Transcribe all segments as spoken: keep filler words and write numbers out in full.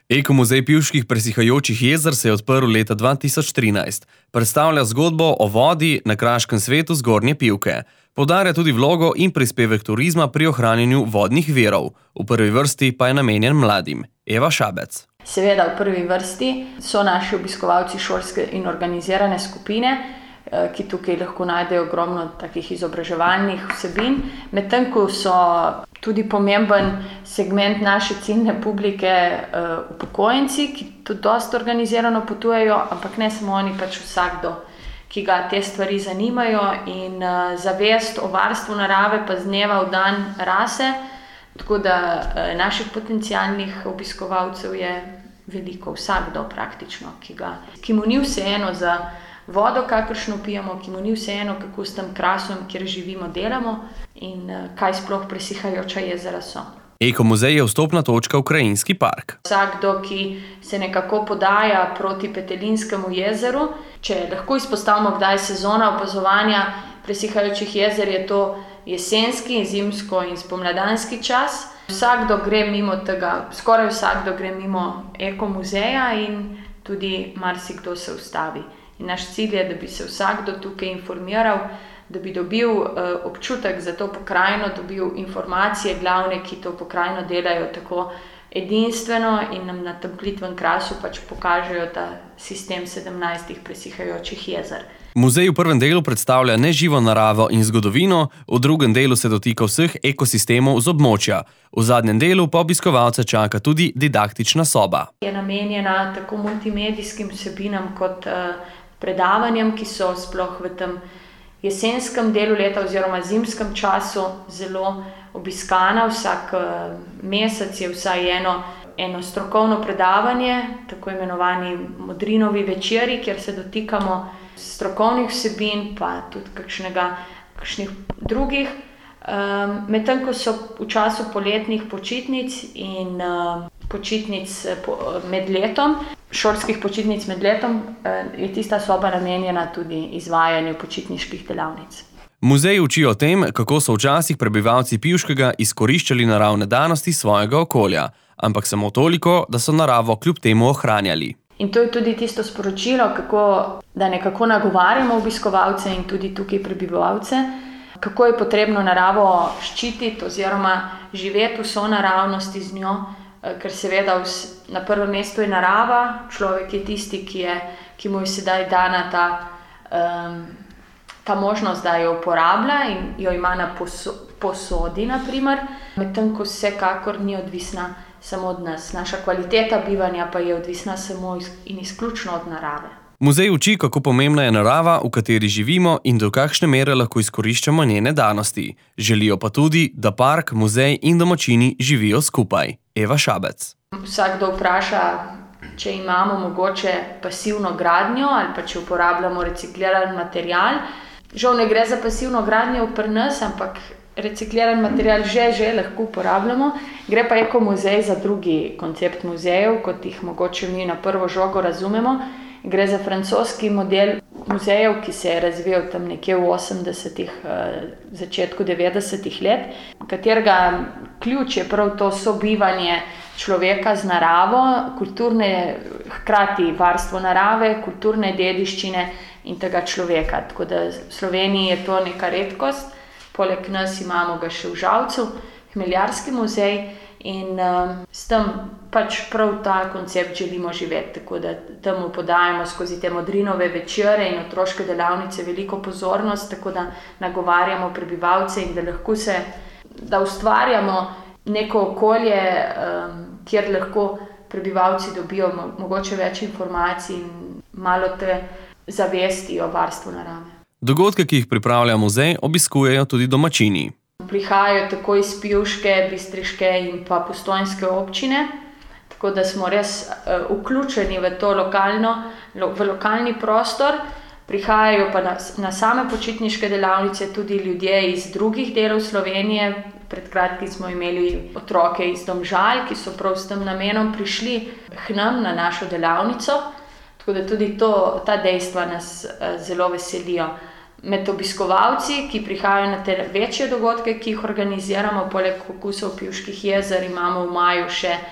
Ekomuzej Pivških presihajočih jezer se je odprl leta dva tisoč trinajst. Predstavlja zgodbo o vodi na kraškem svetu Zgornje Pivke. Poudarja tudi vlogo in prispevek turizma pri ohranjanju vodnih virov. V prvi vrsti pa je namenjen mladim. Eva Šabec. Seveda v prvi vrsti so naši obiskovalci šolske in organizirane skupine, ki tukaj lahko najdejo ogromno takih izobraževalnih vsebin, medtem ko so tudi pomemben segment naše ciljne publike upokojenci, ki tudi dosti organizirano potujejo, ampak ne samo oni, pač vsakdo, ki ga te stvari zanimajo, in zavest o varstvu narave pa z dneva v dan rase, tako da naših potencialnih obiskovalcev je veliko, vsakdo praktično, ki, ga, ki mu ni vseeno za vodo, kakršno pijemo, ki mu ni vseeno, kako s tem krasom, kjer živimo, delamo in kaj sploh presihajoča jezera so. Ekomuzej je vstopna točka v krajinski park. Vsakdo, ki se nekako podaja proti Petelinskemu jezeru, če lahko izpostavimo, kdaj sezona opazovanja presihajočih jezer, je to jesenski, zimsko in spomladanski čas. Vsakdo gre mimo tega, skoraj vsakdo gre mimo ekomuzeja in tudi marsikdo se ustavi. In naš cilj je, da bi se vsakdo tukaj informiral, da bi dobil uh, občutek za to pokrajino, dobil informacije glavne, ki to pokrajino delajo tako edinstveno in nam na tem plitvem krasu pač pokažejo ta sistem sedemnajstih presihajočih jezer. Muzej v prvem delu predstavlja neživo naravo in zgodovino, v drugem delu se dotika vseh ekosistemov z območja. V zadnjem delu pa obiskovalce čaka tudi didaktična soba. Je namenjena tako multimedijskim vsebinam kot uh, predavanjem, ki so sploh v tem jesenskem delu leta oziroma zimskem času zelo obiskana. Vsak mesec je vsaj eno, eno strokovno predavanje, tako imenovani Modrinovi večeri, kjer se dotikamo strokovnih vsebin, pa tudi kakšnega, kakšnih drugih. Um, medtem ko so v času poletnih počitnic in uh, počitnic po, med letom, šolskih počitnic med letom, je tista soba namenjena tudi izvajanju počitniških delavnic. Muzej uči o tem, kako so včasih prebivalci Pivškega izkoriščali naravne danosti svojega okolja, ampak samo toliko, da so naravo kljub temu ohranjali. In to je tudi tisto sporočilo, kako, da nekako nagovarjamo obiskovalce in tudi tukaj prebivalce, kako je potrebno naravo ščititi oziroma živeti v sonaravnosti z njo, ker seveda na prvem mestu je narava, človek je tisti, ki, je, ki mu je sedaj dana ta, um, ta možnost, da jo uporablja in jo ima na poso, posodi, naprimer, medtem ko vsekakor ni odvisna samo od nas. Naša kvaliteta bivanja pa je odvisna samo in izključno od narave. Muzej uči, kako pomembna je narava, v kateri živimo in do kakšne mere lahko izkoriščamo njene danosti. Želijo pa tudi, da park, muzej in domačini živijo skupaj. Eva Šabec. Vsakdo vpraša, če imamo mogoče pasivno gradnjo ali pa če uporabljamo recikliran material. Žal ne gre za pasivno gradnjo pri nas, ampak recikliran material že, že lahko uporabljamo. Gre pa ekomuzej za drugi koncept muzejev, kot jih mogoče mi na prvo žogo razumemo. Gre za francoski model muzejev, ki se je razvijal tam nekje v osemdesetih, začetku devetdesetih let, katerega ključ je prav to sobivanje človeka z naravo, kulturne, hkrati varstvo narave, kulturne dediščine in tega človeka. Tako da v Sloveniji je to neka redkost, poleg nas imamo ga še v Žalcu, Hmeljarski muzej, in um, s tem pač prav ta koncept želimo živeti, tako da temu podajamo skozi te Modrinove večere in otroške delavnice veliko pozornost, tako da nagovarjamo prebivalce in da lahko se, da ustvarjamo neko okolje, um, kjer lahko prebivalci dobijo mo- mogoče več informacij in malo te zavesti o varstvu narave. Dogodke, ki jih pripravlja muzej, obiskujejo tudi domačini. Prihajajo tako iz Pivške, Bistriške in pa Postojnske občine, tako da smo res uh, vključeni v to lokalno, lo, v lokalni prostor. Prihajajo pa na, na same počitniške delavnice tudi ljudje iz drugih delov Slovenije. Pred kratkim smo imeli otroke iz Domžal, ki so prav s tem namenom prišli k nam na našo delavnico, tako da tudi to, ta dejstva nas uh, zelo veselijo. Med obiskovalci, ki prihajajo na te večje dogodke, ki jih organiziramo, poleg Okusov Pivških jezer, imamo v maju še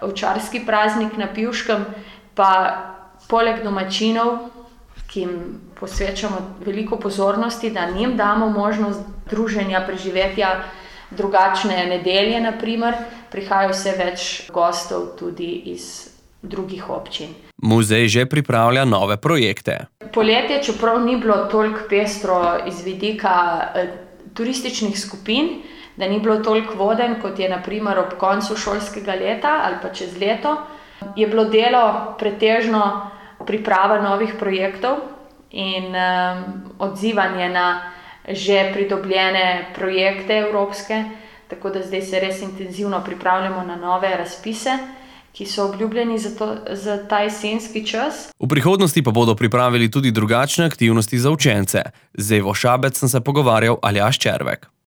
ovčarski praznik na Pivškem, pa poleg domačinov, ki jim posvečamo veliko pozornosti, da njim damo možnost druženja, preživetja drugačne nedelje, na primer, prihaja vse več gostov tudi iz drugih občin. Muzej že pripravlja nove projekte. Poletje, čeprav ni bilo toliko pestro iz vidika eh, turističnih skupin, da ni bilo toliko voden, kot je na primer ob koncu šolskega leta ali pa čez leto, je bilo delo pretežno priprava novih projektov in um, odzivanje na že pridobljene projekte evropske, tako da zdaj se res intenzivno pripravljamo na nove razpise, ki so obljubljeni za, to, za ta jesenski čas. V prihodnosti pa bodo pripravili tudi drugačne aktivnosti za učence. Z Evo Šabec sem se pogovarjal Aljaž Červek.